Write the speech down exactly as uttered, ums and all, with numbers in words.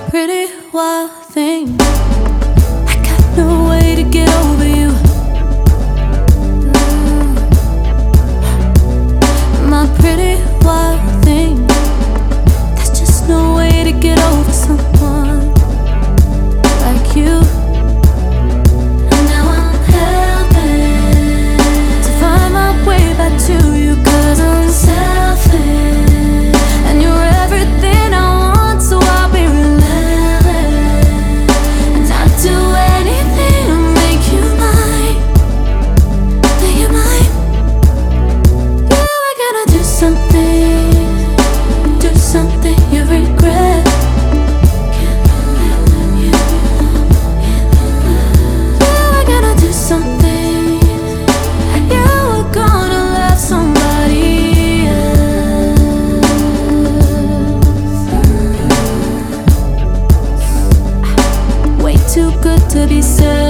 pretty wild thing. I got no way to get over you. My pretty wild thing. There's just no way to get over someone like you. And now I'm helping to find my way back to you, 'cause I'm selfish and you're everything I want, so I'll be relentless and I'll do anything to make you mine, make you mine. You are gonna do something, do something you regret. You are gonna do something, you are gonna love somebody else. Way too good to be said.